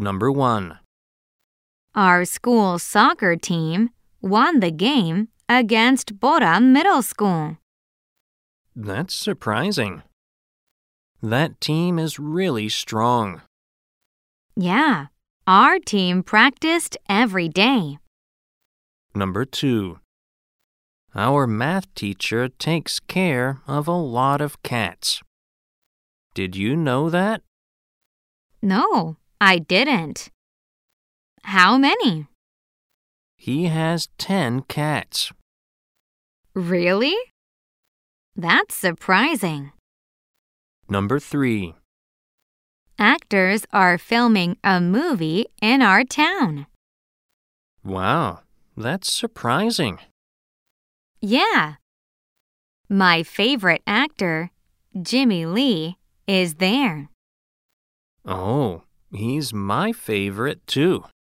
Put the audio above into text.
Number 1. Our school soccer team won the game against Bora Middle School. That's surprising. That team is really strong. Yeah, our team practiced every day. Number 2. Our math teacher takes care of a lot of cats. Did you know that? No, I didn't. How many? He has 10 cats. Really? That's surprising. Number 3. Actors are filming a movie in our town. Wow, that's surprising. Yeah. My favorite actor, Jimmy Lee, is there. Oh, he's my favorite too.